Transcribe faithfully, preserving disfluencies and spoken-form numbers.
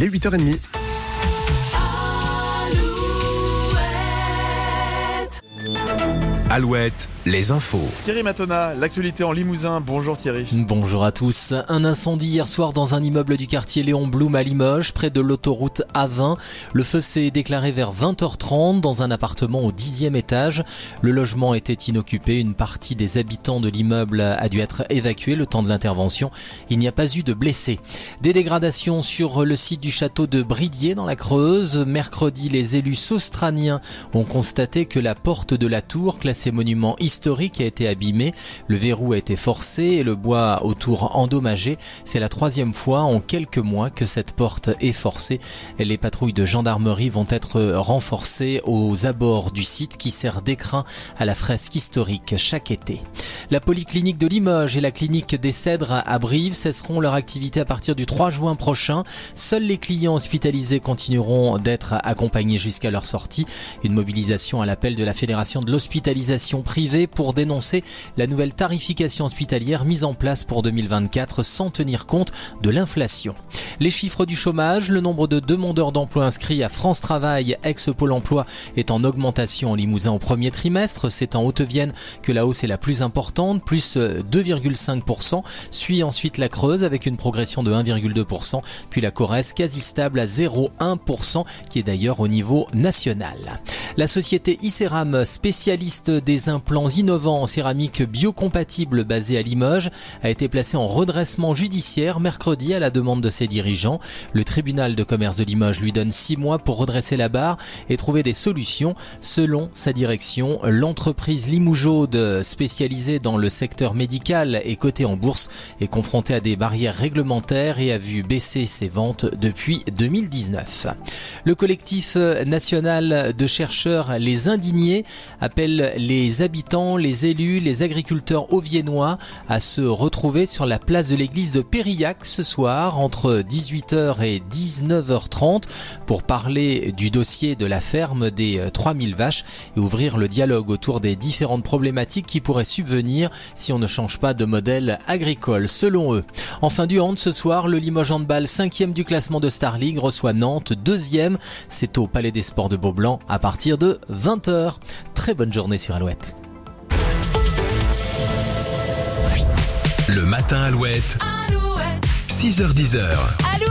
est huit heures trente. Alouette, les infos. Thierry Matona, l'actualité en Limousin. Bonjour Thierry. Bonjour à tous. Un incendie hier soir dans un immeuble du quartier Léon Blum à Limoges, près de l'autoroute A vingt. Le feu s'est déclaré vers vingt heures trente dans un appartement au dixième étage. Le logement était inoccupé. Une partie des habitants de l'immeuble a dû être évacuée le temps de l'intervention. Il n'y a pas eu de blessés. Des dégradations sur le site du château de Bridier dans la Creuse. Mercredi, les élus saustraniens ont constaté que la porte de la tour, classée monument historique, a été abîmée. Le verrou a été forcé et le bois autour endommagé. C'est la troisième fois en quelques mois que cette porte est forcée. Les patrouilles de gendarmerie vont être renforcées aux abords du site qui sert d'écrin à la fresque historique chaque été. La polyclinique de Limoges et la clinique des Cèdres à Brive cesseront leur activité à partir du trois juin prochain. Seuls les clients hospitalisés continueront d'être accompagnés jusqu'à leur sortie. Une mobilisation à l'appel de la Fédération de l'hospitalisation privée pour dénoncer la nouvelle tarification hospitalière mise en place pour deux mille vingt-quatre sans tenir compte de l'inflation. Les chiffres du chômage, le nombre de demandeurs d'emploi inscrits à France Travail, ex-Pôle emploi, est en augmentation en Limousin au premier trimestre. C'est en Haute-Vienne que la hausse est la plus importante, plus deux virgule cinq pour cent. Suit ensuite la Creuse avec une progression de un virgule deux pour cent, puis la Corrèze quasi stable à zéro virgule un pour cent, qui est d'ailleurs au niveau national. La société Iceram, spécialiste des implants innovants en céramique biocompatible basée à Limoges, a été placée en redressement judiciaire mercredi à la demande de ses dirigeants. Le tribunal de commerce de Limoges lui donne six mois pour redresser la barre et trouver des solutions. Selon sa direction, l'entreprise Limougeaude, spécialisée dans le secteur médical et cotée en bourse, est confrontée à des barrières réglementaires et a vu baisser ses ventes depuis deux mille dix-neuf. Le collectif national de chercheurs Les Indignés appelle les habitants, les élus, les agriculteurs auviennois à se retrouver sur la place de l'église de Périllac ce soir entre dix-huit heures et dix-neuf heures trente pour parler du dossier de la ferme des trois mille vaches et ouvrir le dialogue autour des différentes problématiques qui pourraient subvenir si on ne change pas de modèle agricole, selon eux. En fin du hand ce soir, le Limoges Handball, cinquième du classement de Star League, reçoit Nantes, deuxième. C'est au Palais des Sports de Beaublanc à partir de vingt heures. Très bonne journée sur Alouette. Le matin Alouette, Alouette. six heures dix.